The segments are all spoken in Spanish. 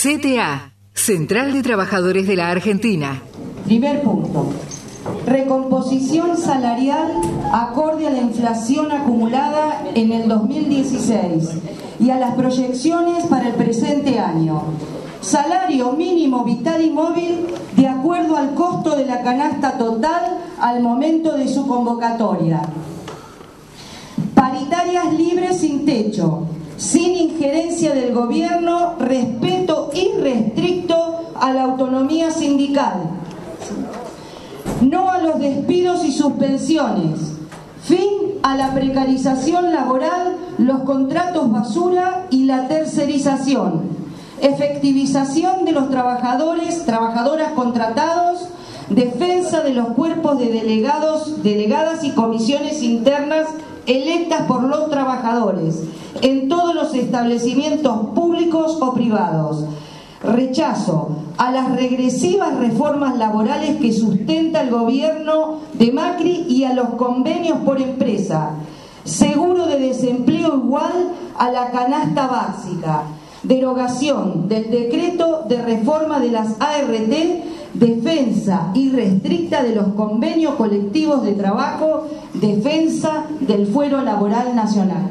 CTA, Central de Trabajadores de la Argentina. Primer punto. Recomposición salarial acorde a la inflación acumulada en el 2016 y a las proyecciones para el presente año. Salario mínimo vital y móvil de acuerdo al costo de la canasta total al momento de su convocatoria. Paritarias libres sin techo, sin injerencia del gobierno, respeto irrestricto a la autonomía sindical. No a los despidos y suspensiones. Fin a la precarización laboral, los contratos basura y la tercerización. Efectivización de los trabajadores, trabajadoras contratados, defensa de los cuerpos de delegados, delegadas y comisiones internas electas por los trabajadores en todos los establecimientos públicos o privados. Rechazo a las regresivas reformas laborales que sustenta el gobierno de Macri y a los convenios por empresa. Seguro de desempleo igual a la canasta básica. Derogación del decreto de reforma de las ART, defensa irrestricta de los convenios colectivos de trabajo, defensa del fuero laboral nacional.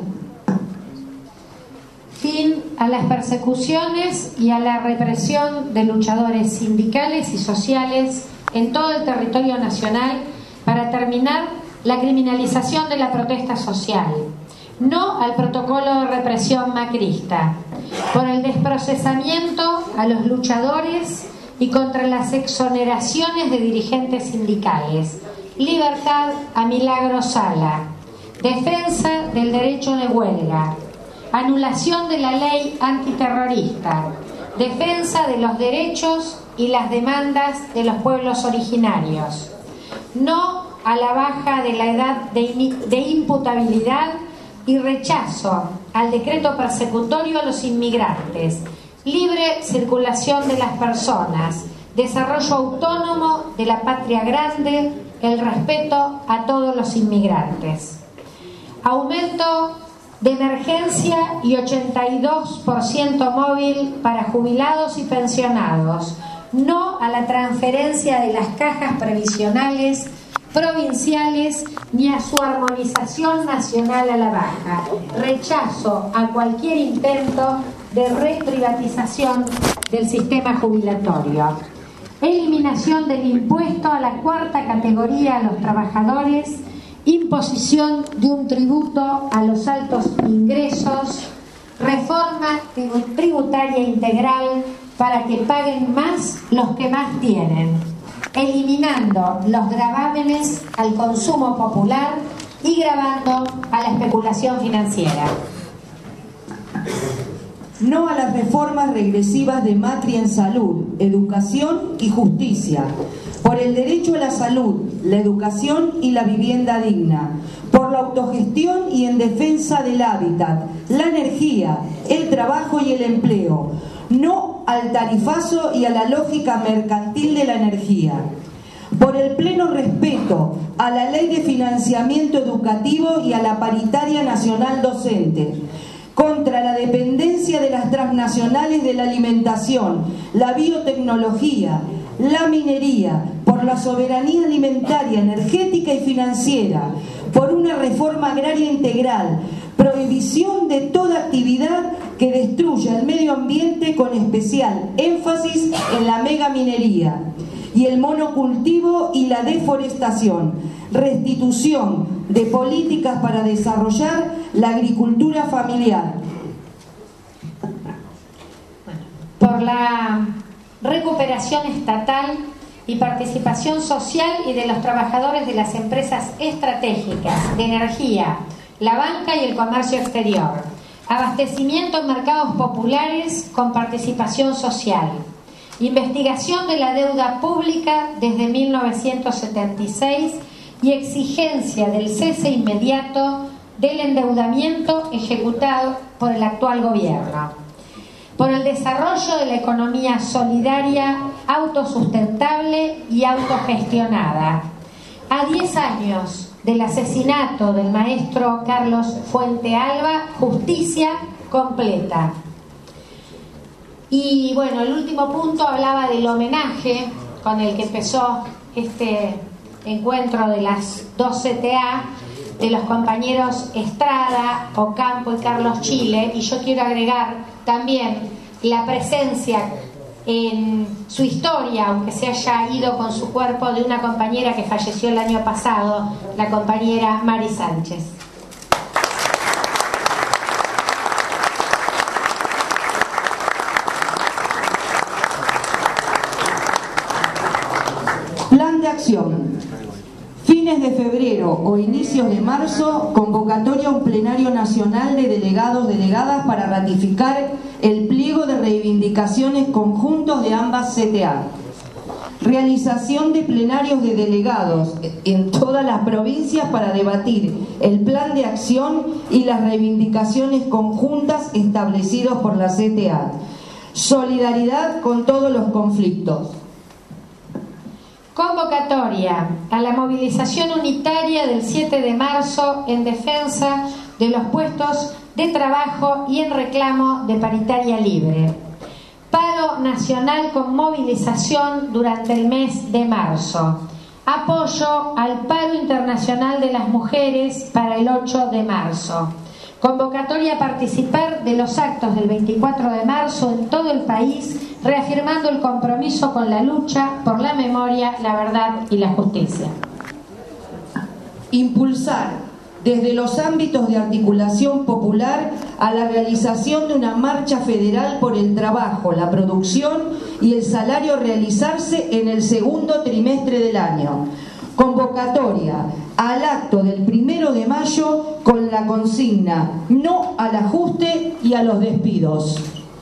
Fin a las persecuciones y a la represión de luchadores sindicales y sociales en todo el territorio nacional para terminar la criminalización de la protesta social. No al protocolo de represión macrista, por el desprocesamiento a los luchadores y contra las exoneraciones de dirigentes sindicales. Libertad a Milagro Sala. Defensa del derecho de huelga. Anulación de la ley antiterrorista. Defensa de los derechos y las demandas de los pueblos originarios. No a la baja de la edad de imputabilidad y rechazo al decreto persecutorio a los inmigrantes, libre circulación de las personas, desarrollo autónomo de la patria grande, el respeto a todos los inmigrantes. Aumento de emergencia y 82% móvil para jubilados y pensionados, no a la transferencia de las cajas previsionales provinciales ni a su armonización nacional a la baja. Rechazo a cualquier intento de reprivatización del sistema jubilatorio. Eliminación del impuesto a la cuarta categoría a los trabajadores, imposición de un tributo a los altos ingresos, reforma tributaria integral para que paguen más los que más tienen, eliminando los gravámenes al consumo popular y gravando a la especulación financiera. No a las reformas regresivas de Macri en salud, educación y justicia, por el derecho a la salud, la educación y la vivienda digna, por la autogestión y en defensa del hábitat, la energía, el trabajo y el empleo, no al tarifazo y a la lógica mercantil de la energía, por el pleno respeto a la ley de financiamiento educativo y a la paritaria nacional docente, contra la dependencia de las transnacionales de la alimentación, la biotecnología, la minería, por la soberanía alimentaria, energética y financiera, por una reforma agraria integral, prohibición de toda actividad que destruya el medio ambiente con especial énfasis en la megaminería y el monocultivo y la deforestación, restitución de políticas para desarrollar la agricultura familiar. Por la recuperación estatal y participación social y de los trabajadores de las empresas estratégicas de energía, la banca y el comercio exterior, abastecimiento en mercados populares con participación social, investigación de la deuda pública desde 1976 y exigencia del cese inmediato del endeudamiento ejecutado por el actual gobierno. Por el desarrollo de la economía solidaria, autosustentable y autogestionada. A 10 años del asesinato del maestro Carlos Fuente Alba, justicia completa. Y bueno, el último punto hablaba del homenaje con el que empezó este encuentro de las 2 CTA, de los compañeros Estrada, Ocampo y Carlos Chile, y yo quiero agregar también la presencia en su historia, aunque se haya ido con su cuerpo, de una compañera que falleció el año pasado, la compañera Mari Sánchez. Plan de acción. Fines de febrero o inicios de marzo, convocatoria a un plenario nacional de delegados, delegadas para ratificar el pliego de reivindicaciones conjuntos de ambas CTA. Realización de plenarios de delegados en todas las provincias para debatir el plan de acción y las reivindicaciones conjuntas establecidos por la CTA. Solidaridad con todos los conflictos. Convocatoria a la movilización unitaria del 7 de marzo en defensa de los puestos de trabajo y en reclamo de paritaria libre. Paro nacional con movilización durante el mes de marzo. Apoyo al paro internacional de las mujeres para el 8 de marzo. Convocatoria a participar de los actos del 24 de marzo en todo el país, reafirmando el compromiso con la lucha por la memoria, la verdad y la justicia. Impulsar desde los ámbitos de articulación popular a la realización de una marcha federal por el trabajo, la producción y el salario realizarse en el segundo trimestre del año. Convocatoria al acto del 1 de mayo con la consigna no al ajuste y a los despidos.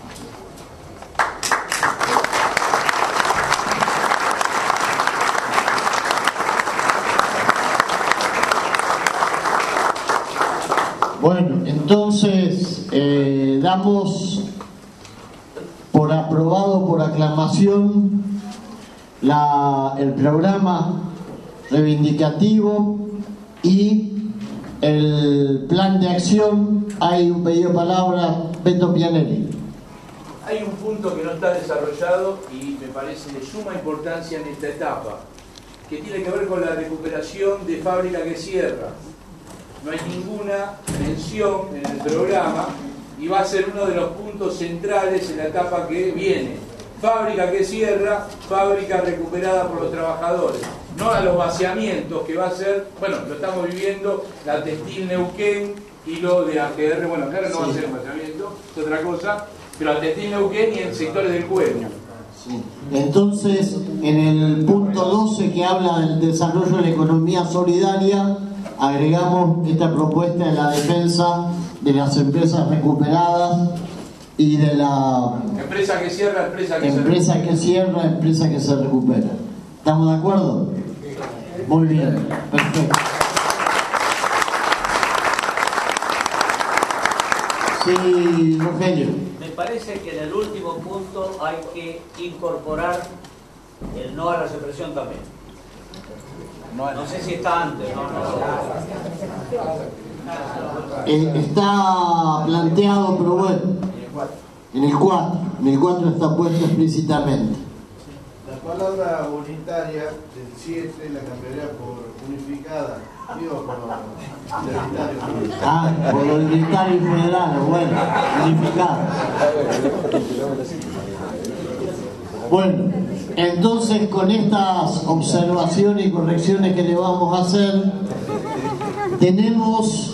Bueno, entonces damos por aprobado por aclamación el programa reivindicativo y el plan de acción. Hay un pedido de palabra, Beto Pianelli. Hay un punto que no está desarrollado y me parece de suma importancia en esta etapa, que tiene que ver con la recuperación de Fábrica que Cierra. No hay ninguna mención en el programa y va a ser uno de los puntos centrales en la etapa que viene. Fábrica que cierra, fábrica recuperada por los trabajadores. No a los vaciamientos que va a ser, bueno, lo estamos viviendo, la Textil Neuquén y lo de AGR, bueno, claro, no va a ser un vaciamiento, es otra cosa, pero la Textil Neuquén y en sectores del cuerpo. Sí. Entonces, en el punto 12 que habla del desarrollo de la economía solidaria, agregamos esta propuesta de la defensa de las empresas recuperadas y de la empresa que cierra, empresa que se recupera. ¿Estamos de acuerdo? Muy bien, perfecto. Sí, Rogelio. Me parece que en el último punto hay que incorporar el no a la represión también. No sé si está antes. Está planteado, pero bueno, en el 4 está puesto explícitamente. La palabra unitaria del 7 la cambiaría por unificada. Digo, por unitario. Ah, por unitario y federal, bueno, unificada. Bueno, entonces con estas observaciones y correcciones que le vamos a hacer, tenemos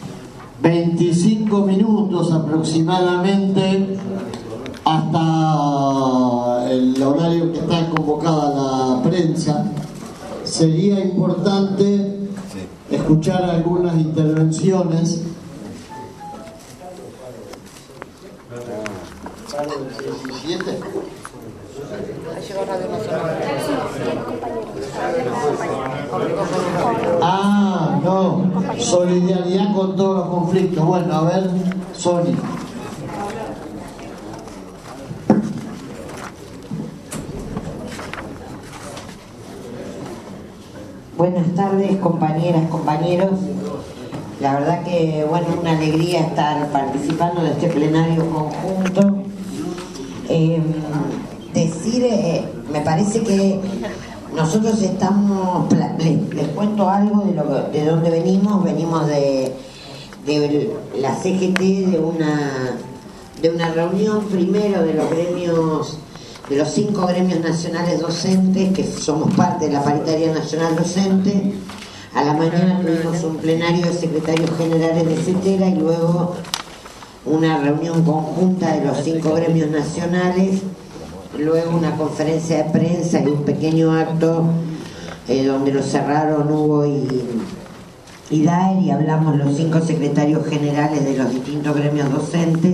25 minutos aproximadamente hasta el horario que está convocada la prensa. Sería importante escuchar algunas intervenciones. Ah, no, solidaridad con todos los conflictos. Bueno, a ver, Sonia. Buenas tardes, compañeras, compañeros. La verdad que, bueno, una alegría estar participando de este plenario conjunto. Me parece que nosotros estamos, les cuento algo de dónde venimos de la CGT, de una reunión primero de los gremios, de los 5 gremios nacionales docentes, que somos parte de la Paritaria Nacional Docente. A la mañana tuvimos un plenario de secretarios generales de CETERA y luego una reunión conjunta de los 5 gremios nacionales, luego una conferencia de prensa y un pequeño acto donde lo cerraron Hugo y Daer, y hablamos los 5 secretarios generales de los distintos gremios docentes.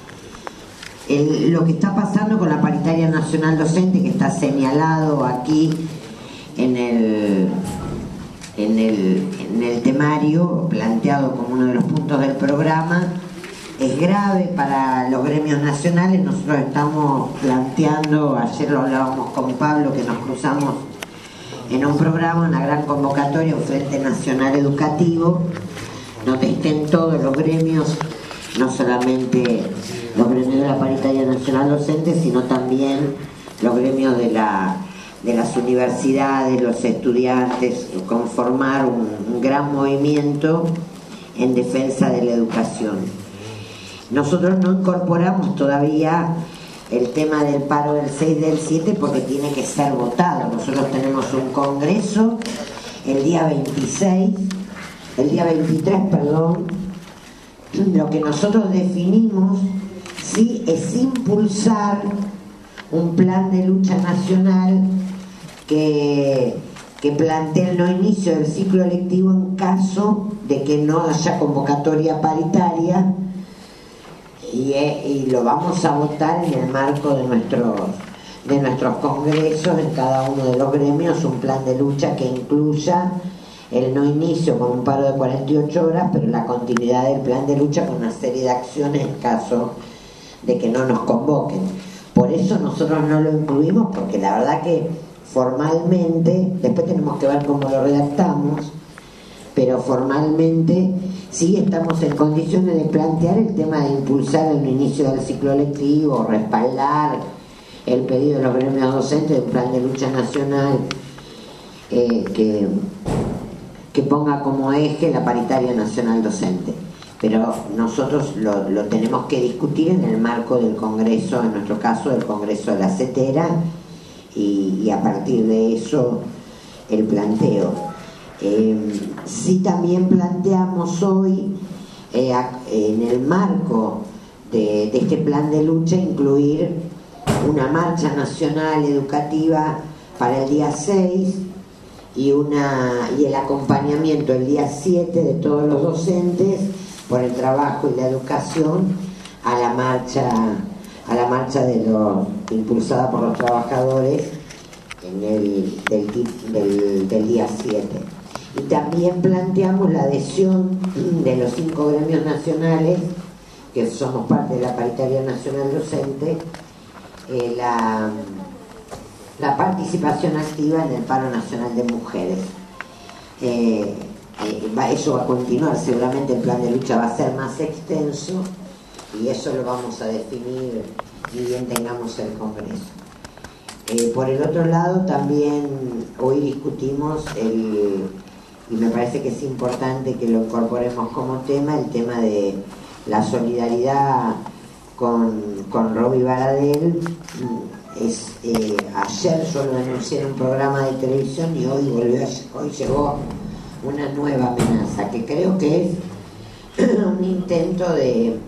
Lo que está pasando con la Paritaria Nacional Docente, que está señalado aquí en el temario, planteado como uno de los puntos del programa, es grave para los gremios nacionales. Nosotros estamos planteando, ayer lo hablábamos con Pablo, que nos cruzamos en un programa, una gran convocatoria, un Frente Nacional Educativo, donde estén todos los gremios, no solamente los gremios de la Paritaria Nacional Docente, sino también los gremios de las universidades, los estudiantes, conformar un gran movimiento en defensa de la educación. Nosotros no incorporamos todavía el tema del paro del 6 del 7 porque tiene que ser votado. Nosotros tenemos un congreso el día 23, Lo que nosotros definimos sí es impulsar un plan de lucha nacional que plantee el no inicio del ciclo electivo en caso de que no haya convocatoria paritaria, y lo vamos a votar en el marco de nuestros congresos en cada uno de los gremios, un plan de lucha que incluya el no inicio con un paro de 48 horas, pero la continuidad del plan de lucha con una serie de acciones en caso de que no nos convoquen. Por eso nosotros no lo incluimos, porque la verdad que formalmente, después tenemos que ver cómo lo redactamos, pero formalmente sí estamos en condiciones de plantear el tema de impulsar el inicio del ciclo lectivo, respaldar el pedido de los gremios docentes de un plan de lucha nacional que ponga como eje la Paritaria Nacional Docente. Pero nosotros lo tenemos que discutir en el marco del Congreso, en nuestro caso del Congreso de la CETERA, y a partir de eso el planteo. Sí, también planteamos hoy en el marco de este plan de lucha incluir una marcha nacional educativa para el día 6 y el acompañamiento el día 7 de todos los docentes por el trabajo y la educación a la marcha impulsada por los trabajadores del día 7. Y también planteamos la adhesión de los 5 gremios nacionales, que somos parte de la Paritaria Nacional Docente, la participación activa en el paro nacional de mujeres. Eso va a continuar, seguramente el plan de lucha va a ser más extenso, y eso lo vamos a definir ni bien tengamos el Congreso. Por el otro lado, también hoy discutimos y me parece que es importante que lo incorporemos como tema, el tema de la solidaridad con Roby Baradel. Ayer yo lo anuncié en un programa de televisión y hoy llegó una nueva amenaza, que creo que es un intento de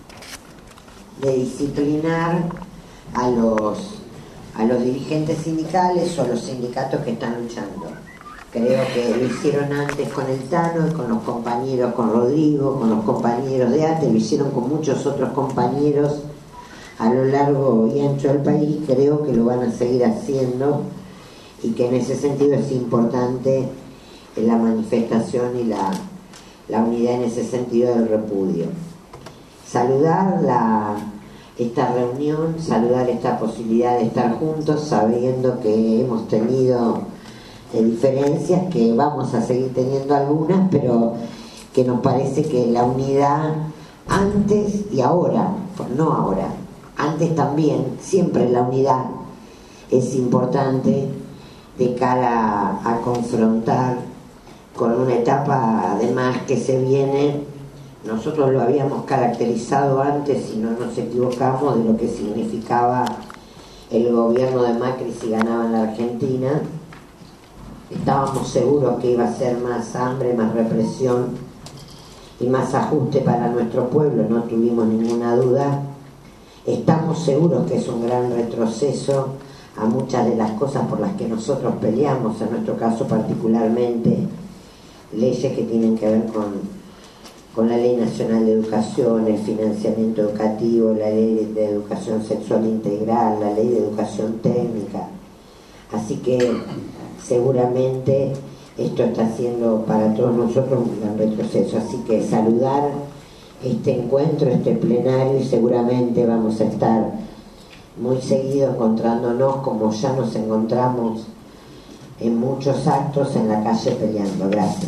disciplinar a los dirigentes sindicales o a los sindicatos que están luchando. Creo que lo hicieron antes con el Tano y con los compañeros, con Rodrigo, con los compañeros de ATE, lo hicieron con muchos otros compañeros a lo largo y ancho del país. Creo que lo van a seguir haciendo y que en ese sentido es importante la manifestación y la unidad en ese sentido del repudio. Saludar esta reunión, saludar esta posibilidad de estar juntos, sabiendo que hemos tenido diferencias, que vamos a seguir teniendo algunas, pero que nos parece que la unidad antes y ahora, no ahora, antes también, siempre la unidad es importante de cara a confrontar con una etapa además que se viene. Nosotros lo habíamos caracterizado antes, si no nos equivocamos, de lo que significaba el gobierno de Macri si ganaba en la Argentina. Estábamos seguros que iba a ser más hambre, más represión y más ajuste para nuestro pueblo, no tuvimos ninguna duda. Estamos seguros que es un gran retroceso a muchas de las cosas por las que nosotros peleamos, en nuestro caso particularmente leyes que tienen que ver con la Ley Nacional de Educación, el financiamiento educativo, la Ley de Educación Sexual Integral, la Ley de Educación Técnica. Así que seguramente esto está siendo para todos nosotros un gran retroceso. Así que saludar este encuentro, este plenario, y seguramente vamos a estar muy seguido encontrándonos como ya nos encontramos en muchos actos en la calle peleando. Gracias.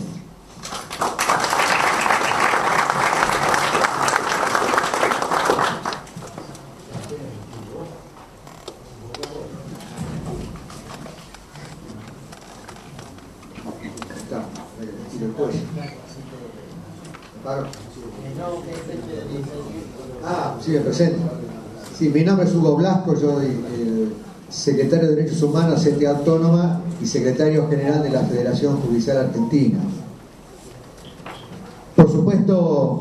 Sí, me presento. Sí, mi nombre es Hugo Blasco, yo soy secretario de Derechos Humanos de CTA Autónoma y secretario general de la Federación Judicial Argentina. Por supuesto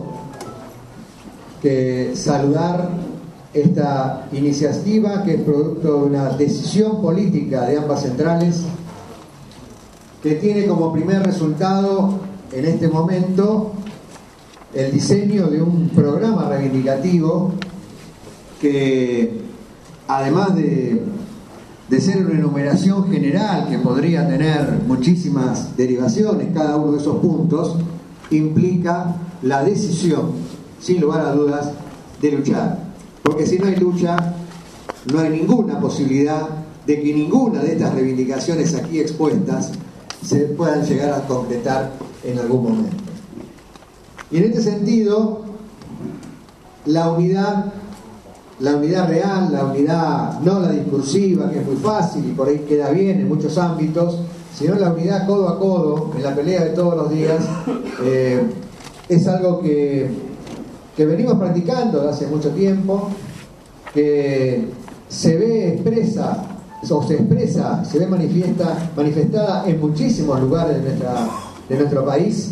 que saludar esta iniciativa, que es producto de una decisión política de ambas centrales, que tiene como primer resultado en este momento el diseño de un programa reivindicativo que, además de ser una enumeración general que podría tener muchísimas derivaciones, cada uno de esos puntos implica la decisión, sin lugar a dudas, de luchar. Porque si no hay lucha, no hay ninguna posibilidad de que ninguna de estas reivindicaciones aquí expuestas se puedan llegar a concretar en algún momento. Y en este sentido, la unidad real, la unidad no la discursiva, que es muy fácil y por ahí queda bien en muchos ámbitos, sino la unidad codo a codo, en la pelea de todos los días, es algo que venimos practicando desde hace mucho tiempo, que se ve expresa, se ve manifestada en muchísimos lugares de nuestro país,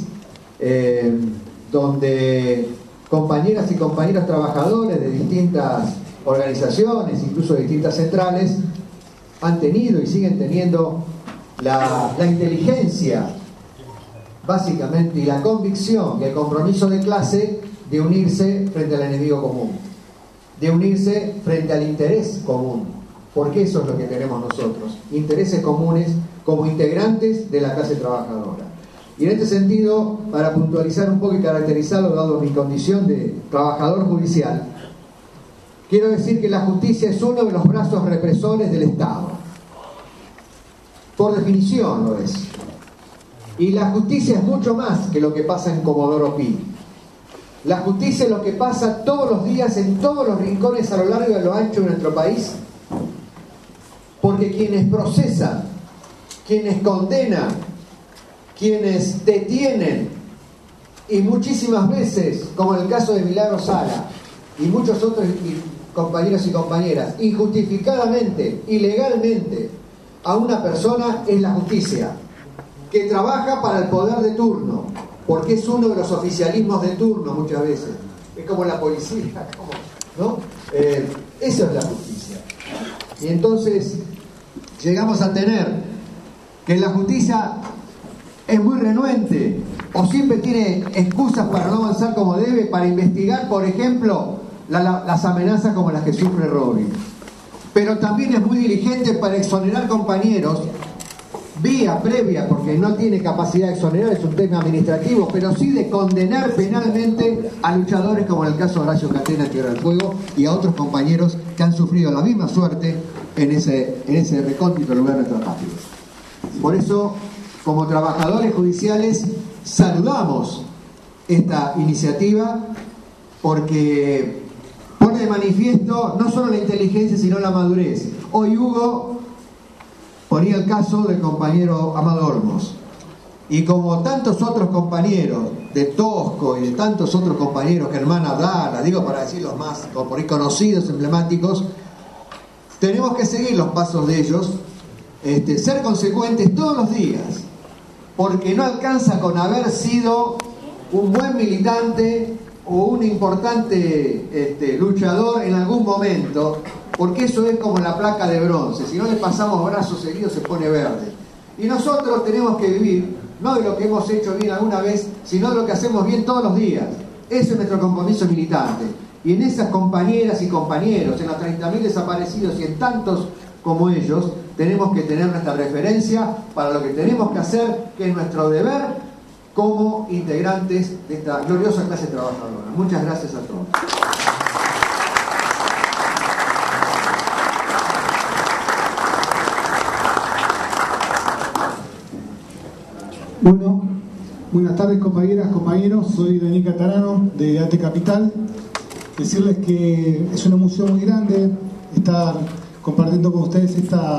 donde compañeras y compañeros trabajadores de distintas organizaciones, incluso de distintas centrales, han tenido y siguen teniendo la inteligencia, básicamente, y la convicción y el compromiso de clase de unirse frente al enemigo común, de unirse frente al interés común, porque eso es lo que tenemos nosotros, intereses comunes como integrantes de la clase trabajadora. Y en este sentido, para puntualizar un poco y caracterizarlo, dado mi condición de trabajador judicial, quiero decir que la justicia es uno de los brazos represores del Estado. Por definición lo es. Y la justicia es mucho más que lo que pasa en Comodoro Pi. La justicia es lo que pasa todos los días en todos los rincones a lo largo de lo ancho de nuestro país. Porque quienes procesan, quienes condenan, quienes detienen, y muchísimas veces, como en el caso de Milagro Sala y muchos otros compañeros y compañeras, injustificadamente, ilegalmente, a una persona, es la justicia, que trabaja para el poder de turno, porque es uno de los oficialismos de turno muchas veces, es como la policía, ¿no? Eso es la justicia. Y entonces llegamos a tener que la justicia es muy renuente o siempre tiene excusas para no avanzar como debe, para investigar, por ejemplo, las amenazas como las que sufre Robin. Pero también es muy diligente para exonerar compañeros vía previa, porque no tiene capacidad de exonerar, es un tema administrativo, pero sí de condenar penalmente a luchadores como en el caso de Horacio Catena, Tierra del Fuego, y a otros compañeros que han sufrido la misma suerte en ese recóndito lugar de nuestra patria. Por eso, como trabajadores judiciales, saludamos esta iniciativa porque pone de manifiesto no solo la inteligencia, sino la madurez. Hoy Hugo ponía el caso del compañero Amado Olmos. Y como tantos otros compañeros de Tosco y de tantos otros compañeros, Germán Abdala, digo para decir los más por ahí conocidos, emblemáticos, tenemos que seguir los pasos de ellos, ser consecuentes todos los días, porque no alcanza con haber sido un buen militante o un importante luchador en algún momento, porque eso es como la placa de bronce, si no le pasamos brazos seguidos se pone verde. Y nosotros tenemos que vivir no de lo que hemos hecho bien alguna vez, sino de lo que hacemos bien todos los días. Ese es nuestro compromiso militante. Y en esas compañeras y compañeros, en los 30.000 desaparecidos y en tantos como ellos, tenemos que tener nuestra referencia para lo que tenemos que hacer, que es nuestro deber como integrantes de esta gloriosa clase trabajadora. Muchas gracias a todos. Bueno, buenas tardes compañeras, compañeros, soy Daniel Catarano de AT Capital. Decirles que es una emoción muy grande estar compartiendo con ustedes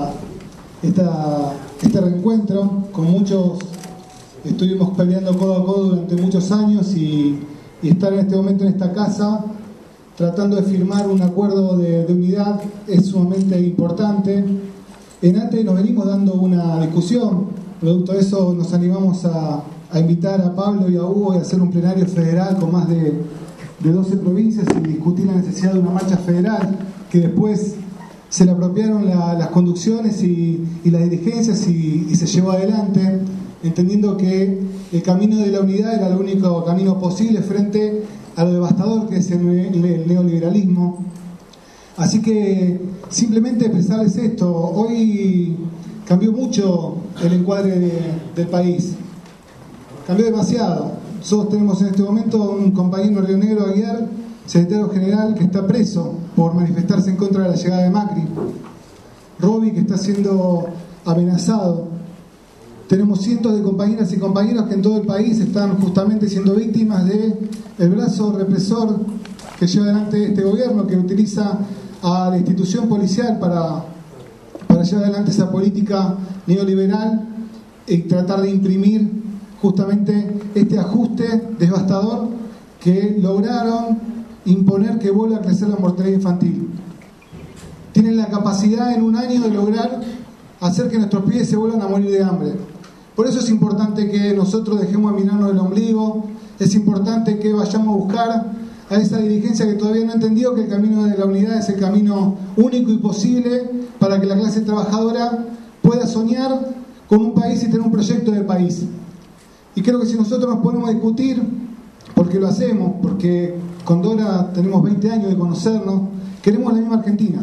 este reencuentro. Con muchos estuvimos peleando codo a codo durante muchos años y estar en este momento en esta casa tratando de firmar un acuerdo de unidad es sumamente importante. En ATE nos venimos dando una discusión. Producto de eso nos animamos a invitar a Pablo y a Hugo y a hacer un plenario federal con más de 12 provincias y discutir la necesidad de una marcha federal, que después se le apropiaron las conducciones y las dirigencias y se llevó adelante, entendiendo que el camino de la unidad era el único camino posible frente a lo devastador que es el neoliberalismo. Así que simplemente expresarles esto. Hoy cambió mucho el encuadre del país, cambió demasiado. Nosotros tenemos en este momento un compañero Río Negro, Aguiar, secretario general, que está preso por manifestarse en contra de la llegada de Macri. Robi, que está siendo amenazado. Tenemos cientos de compañeras y compañeros que en todo el país están justamente siendo víctimas del brazo represor que lleva adelante este gobierno, que utiliza a la institución policial para llevar adelante esa política neoliberal y tratar de imprimir justamente este ajuste devastador que lograron imponer que vuelva a crecer la mortalidad infantil. Tienen la capacidad en un año de lograr hacer que nuestros pibes se vuelvan a morir de hambre. Por eso es importante que nosotros dejemos de mirarnos el ombligo, es importante que vayamos a buscar a esa dirigencia que todavía no entendió que el camino de la unidad es el camino único y posible para que la clase trabajadora pueda soñar con un país y tener un proyecto de país. Y creo que si nosotros nos ponemos a discutir, porque lo hacemos, porque con Dora tenemos 20 años de conocernos, queremos la misma Argentina.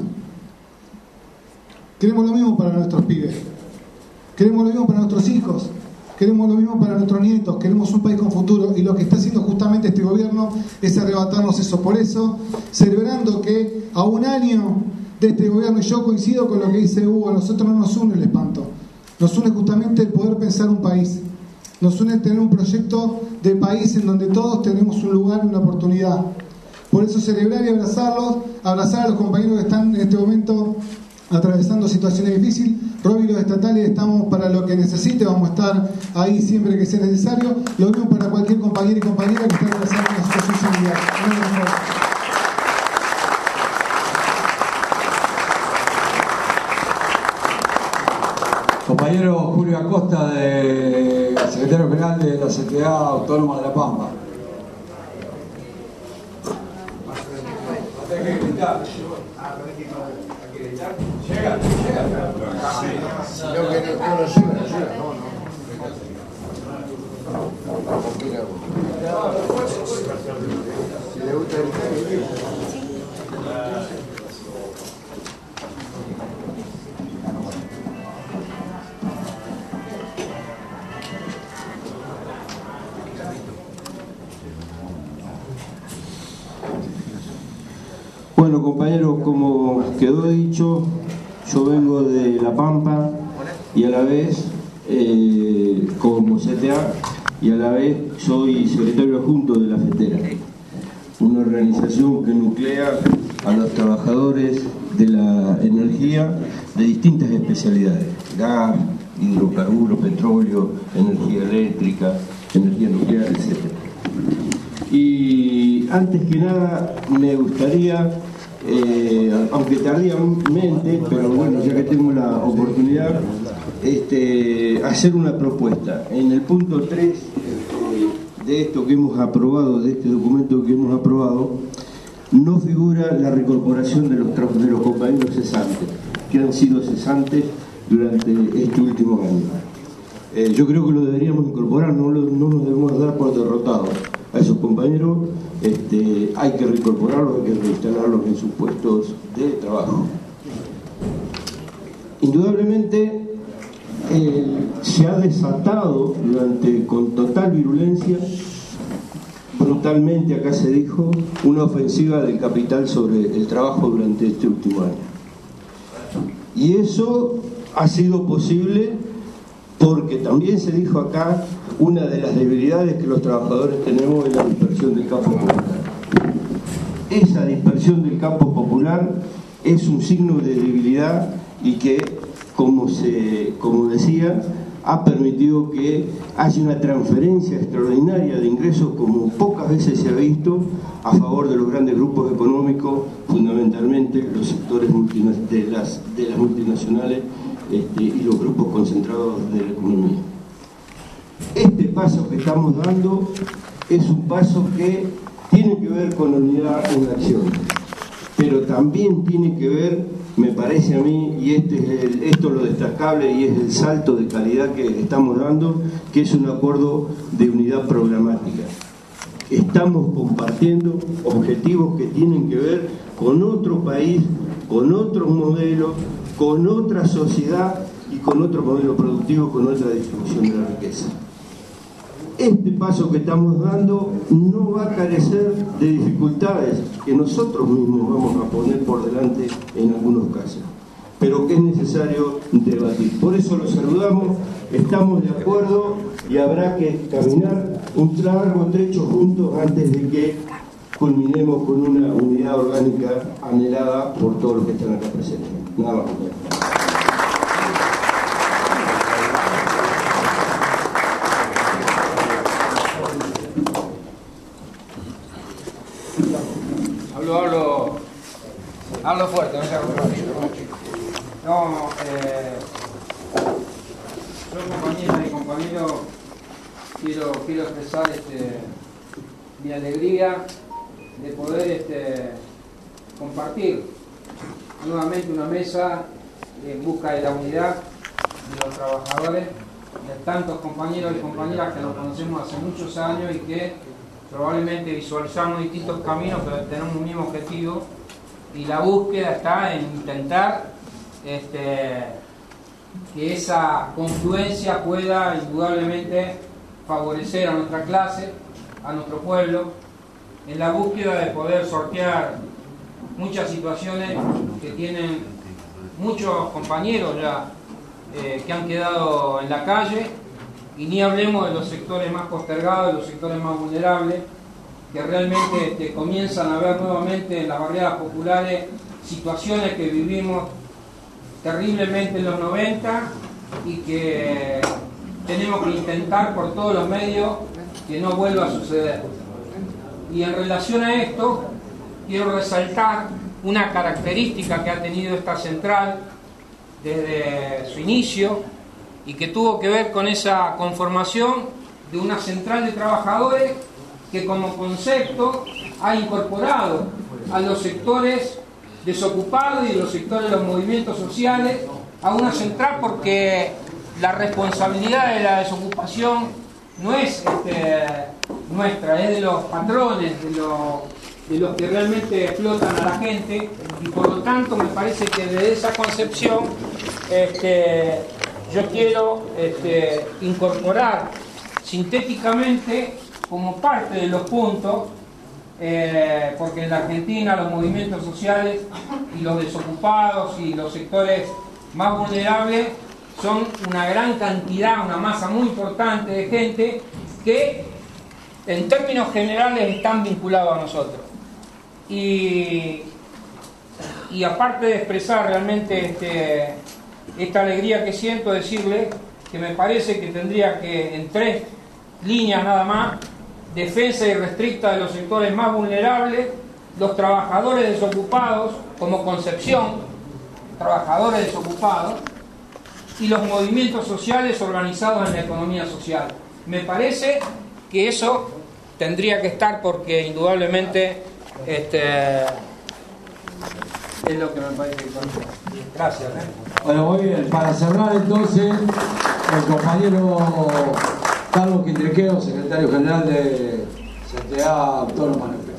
Queremos lo mismo para nuestros pibes. Queremos lo mismo para nuestros hijos. Queremos lo mismo para nuestros nietos. Queremos un país con futuro. Y lo que está haciendo justamente este gobierno es arrebatarnos eso. Por eso, celebrando que a un año de este gobierno, y yo coincido con lo que dice Hugo, a nosotros no nos une el espanto. Nos une justamente el poder pensar un país. Nos une tener un proyecto de país en donde todos tenemos un lugar y una oportunidad. Por eso celebrar y abrazarlos, abrazar a los compañeros que están en este momento atravesando situaciones difíciles. Robi y los estatales estamos para lo que necesite, vamos a estar ahí siempre que sea necesario. Lo mismo para cualquier compañero y compañera que esté atravesando una situación similar. Compañero Julio Acosta, secretario general de la Sociedad Autónoma de La Pampa. Llega. Bueno, compañeros, como quedó dicho, yo vengo de La Pampa y a la vez como CTA y a la vez soy secretario adjunto de La Fetera, una organización que nuclea a los trabajadores de la energía de distintas especialidades: gas, hidrocarburos, petróleo, energía eléctrica, energía nuclear, etc. Y antes que nada me gustaría, aunque tardíamente, pero bueno, ya que tengo la oportunidad, hacer una propuesta. En el punto 3 de esto que hemos aprobado, de este documento que hemos aprobado, no figura la reincorporación de los compañeros cesantes, que han sido cesantes durante este último año. Yo creo que lo deberíamos incorporar, no nos debemos dar por derrotados a esos compañeros. Hay que reincorporarlos, hay que reinstalarlos en sus puestos de trabajo. Indudablemente se ha desatado con total virulencia, brutalmente, acá se dijo, una ofensiva del capital sobre el trabajo durante este último año. Y eso ha sido posible porque también se dijo acá, una de las debilidades que los trabajadores tenemos es la dispersión del campo popular. Esa dispersión del campo popular es un signo de debilidad y que, como decía, ha permitido que haya una transferencia extraordinaria de ingresos como pocas veces se ha visto a favor de los grandes grupos económicos, fundamentalmente los sectores de las multinacionales y los grupos concentrados de la economía. Este paso que estamos dando es un paso que tiene que ver con la unidad en la acción, pero también tiene que ver, me parece a mí, y esto es lo destacable y es el salto de calidad que estamos dando, que es un acuerdo de unidad programática. Estamos compartiendo objetivos que tienen que ver con otro país, con otro modelo, con otra sociedad y con otro modelo productivo, con otra distribución de la riqueza. Este paso que estamos dando no va a carecer de dificultades que nosotros mismos vamos a poner por delante en algunos casos, pero que es necesario debatir. Por eso lo saludamos, estamos de acuerdo y habrá que caminar un largo trecho juntos antes de que culminemos con una unidad orgánica anhelada por todos los que están acá presentes. Nada más. Hablo fuerte, no se haga rápido. Yo, compañeras y compañeros, quiero expresar mi alegría de poder compartir nuevamente una mesa en busca de la unidad de los trabajadores, de tantos compañeros y compañeras que nos conocemos hace muchos años y que probablemente visualizamos distintos caminos, pero tenemos un mismo objetivo, y la búsqueda está en intentar que esa confluencia pueda indudablemente favorecer a nuestra clase, a nuestro pueblo, en la búsqueda de poder sortear muchas situaciones que tienen muchos compañeros ya que han quedado en la calle, y ni hablemos de los sectores más postergados, de los sectores más vulnerables, que realmente comienzan a ver nuevamente en las barriadas populares situaciones que vivimos terriblemente en los 90 y que tenemos que intentar por todos los medios que no vuelva a suceder. Y en relación a esto, quiero resaltar una característica que ha tenido esta central desde su inicio y que tuvo que ver con esa conformación de una central de trabajadores que como concepto ha incorporado a los sectores desocupados y los sectores de los movimientos sociales a una central, porque la responsabilidad de la desocupación no es nuestra, es de los patrones, de los que realmente explotan a la gente, y por lo tanto me parece que desde esa concepción yo quiero incorporar sintéticamente como parte de los puntos, porque en la Argentina los movimientos sociales y los desocupados y los sectores más vulnerables son una gran cantidad, una masa muy importante de gente que en términos generales están vinculados a nosotros. Y y aparte de expresar realmente esta alegría que siento, decirle que me parece que tendría que, en 3 líneas nada más: defensa irrestricta de los sectores más vulnerables, los trabajadores desocupados como concepción, trabajadores desocupados, y los movimientos sociales organizados en la economía social. Me parece que eso tendría que estar, porque indudablemente es lo que me parece que son. Gracias. Bueno, muy bien. Para cerrar entonces, el compañero Carlos Quintrequeo, secretario general de CTA Autónoma Neuquén.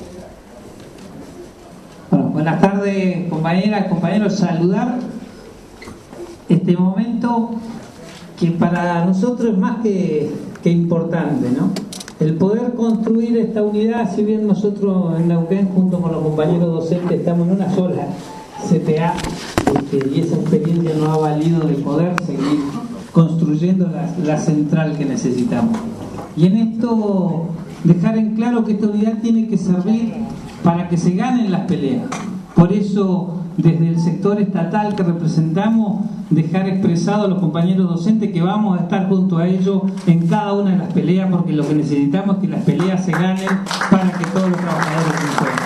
Bueno, buenas tardes, compañeras, compañeros. Saludar este momento que para nosotros es más que importante, ¿no? El poder construir esta unidad, si bien nosotros en Neuquén, junto con los compañeros docentes, estamos en una sola CTA, y esa experiencia nos ha valido de poder seguir construyendo la central que necesitamos. Y en esto dejar en claro que esta unidad tiene que servir para que se ganen las peleas. Por eso, desde el sector estatal que representamos, dejar expresado a los compañeros docentes que vamos a estar junto a ellos en cada una de las peleas, porque lo que necesitamos es que las peleas se ganen para que todos los trabajadores se encuentren.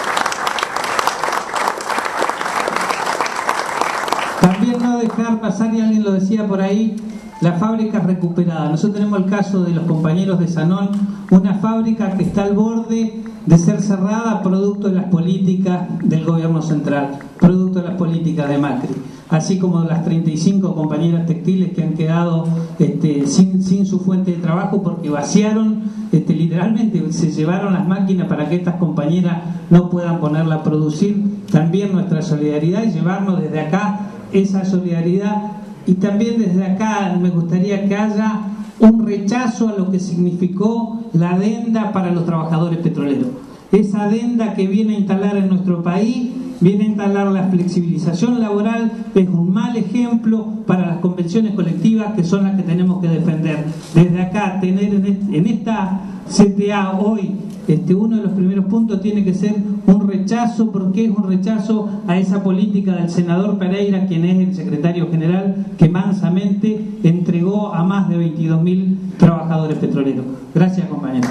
También no dejar pasar, y alguien lo decía por ahí, las fábricas recuperadas. Nosotros tenemos el caso de los compañeros de Sanón, una fábrica que está al borde de ser cerrada producto de las políticas del gobierno central, producto de las políticas de Macri, así como las 35 compañeras textiles que han quedado sin su fuente de trabajo porque vaciaron, literalmente se llevaron las máquinas para que estas compañeras no puedan ponerla a producir. También nuestra solidaridad y llevarnos desde acá esa solidaridad, y también desde acá me gustaría que haya un rechazo a lo que significó la adenda para los trabajadores petroleros. Esa adenda que viene a instalar en nuestro país, viene a instalar la flexibilización laboral, es un mal ejemplo para las convenciones colectivas, que son las que tenemos que defender. Desde acá, tener en esta CTA hoy, uno de los primeros puntos tiene que ser un rechazo, porque es un rechazo a esa política del senador Pereira, quien es el secretario general, que mansamente entregó a más de 22.000 trabajadores petroleros. Gracias, compañeros.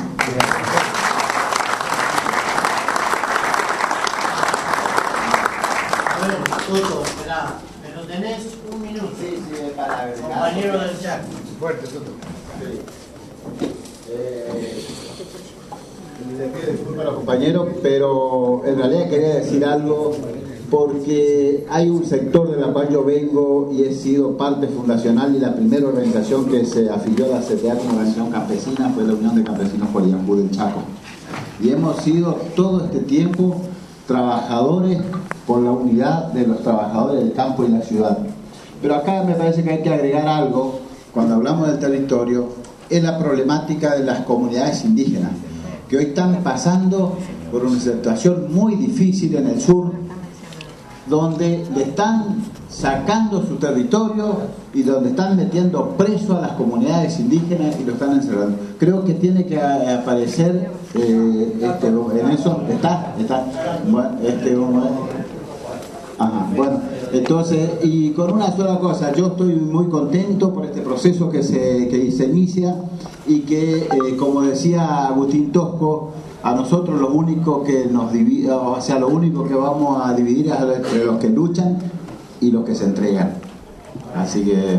Toto, esperá, pero tenés un minuto. Sí, para agregar. Compañero del chat. Fuerte, Toto. Sí. Les pido disculpas a los compañeros, pero en realidad quería decir algo, porque hay un sector de la cual yo vengo y he sido parte fundacional, y la primera organización que se afilió a la CTA como organización campesina fue la Unión de Campesinos por Iyambú del Chaco. Y hemos sido todo este tiempo trabajadores por la unidad de los trabajadores del campo y la ciudad. Pero acá me parece que hay que agregar algo, cuando hablamos del territorio, es la problemática de las comunidades indígenas, que hoy están pasando por una situación muy difícil en el sur, donde le están sacando su territorio y donde están metiendo preso a las comunidades indígenas y lo están encerrando. Creo que tiene que aparecer en eso. Bueno, entonces, y con una sola cosa, yo estoy muy contento por este proceso que se inicia, y que, como decía Agustín Tosco, a nosotros lo único que nos divide, o sea, lo único que vamos a dividir es entre los que luchan y los que se entregan. Así que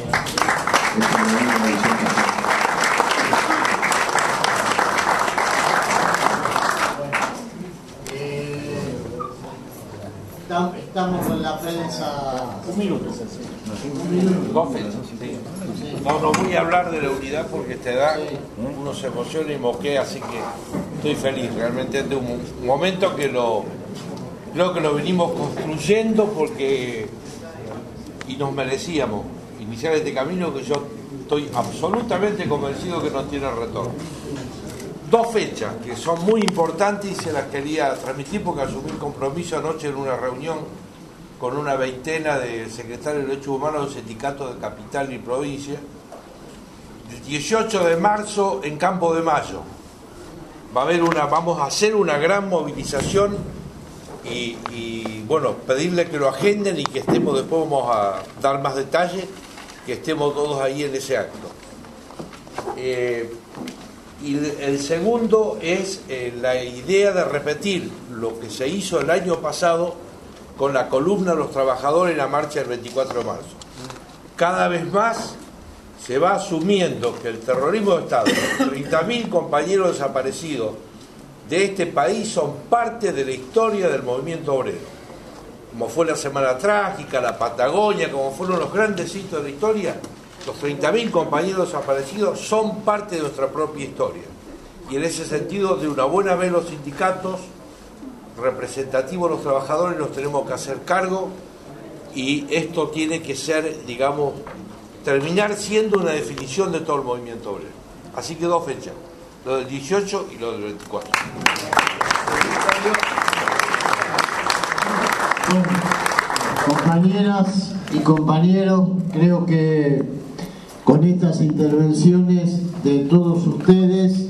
estamos con la prensa. Un minuto. Dos fechas, sí. No voy a hablar de la unidad porque te da, uno se emociona y moquea, así que estoy feliz. Realmente es un momento que lo venimos construyendo y nos merecíamos iniciar este camino, que yo estoy absolutamente convencido que no tiene retorno. Dos fechas que son muy importantes y se las quería transmitir porque asumí el compromiso anoche en una reunión con una veintena de secretarios de Derechos Humanos de los sindicatos de capital y provincia. El 18 de marzo en Campo de Mayo vamos a hacer una gran movilización y bueno, pedirle que lo agenden y que estemos, después vamos a dar más detalles, que estemos todos ahí en ese acto. Y el segundo es la idea de repetir lo que se hizo el año pasado con la columna de los trabajadores en la marcha del 24 de marzo. Cada vez más se va asumiendo que el terrorismo de Estado, los 30.000 compañeros desaparecidos de este país son parte de la historia del movimiento obrero. Como fue la Semana Trágica, la Patagonia, como fueron los grandes hitos de la historia, los 30.000 compañeros desaparecidos son parte de nuestra propia historia. Y en ese sentido, de una buena vez los sindicatos representativos de los trabajadores nos tenemos que hacer cargo, y esto tiene que ser, digamos, terminar siendo una definición de todo el movimiento obrero. Así que 2 fechas, lo del 18 y lo del 24. Compañeras y compañeros, creo que con estas intervenciones de todos ustedes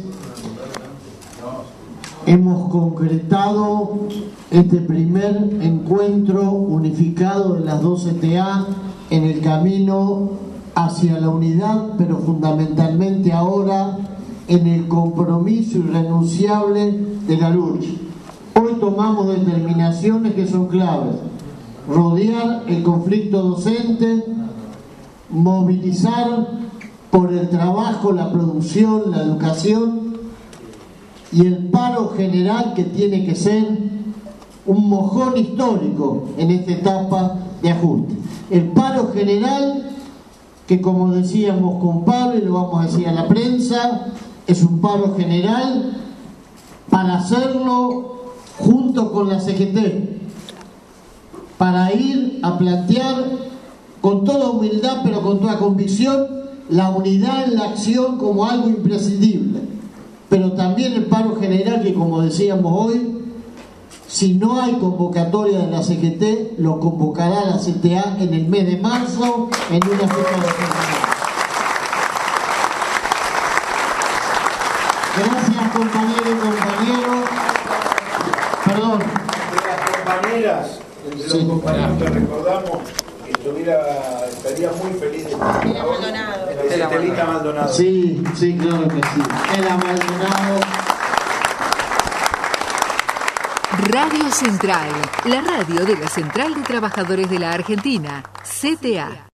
hemos concretado este primer encuentro unificado de las dos CTA en el camino hacia la unidad, pero fundamentalmente ahora en el compromiso irrenunciable de la lucha. Hoy tomamos determinaciones que son claves: rodear el conflicto docente, movilizar por el trabajo, la producción, la educación, y el paro general, que tiene que ser un mojón histórico en esta etapa de ajuste. El paro general, que como decíamos con Pablo, y lo vamos a decir a la prensa, es un paro general para hacerlo junto con la CGT, para ir a plantear con toda humildad pero con toda convicción la unidad en la acción como algo imprescindible, pero también el paro general, que como decíamos hoy, si no hay convocatoria de la CGT, lo convocará la CTA en el mes de marzo en una fecha de jornada. Gracias, compañeros y compañeros. Perdón. De las compañeras, entre los compañeros que recordamos, estaría muy feliz de Estelita Maldonado. Sí, sí, claro que sí. Era Maldonado. Radio Central, la radio de la Central de Trabajadores de la Argentina, CTA.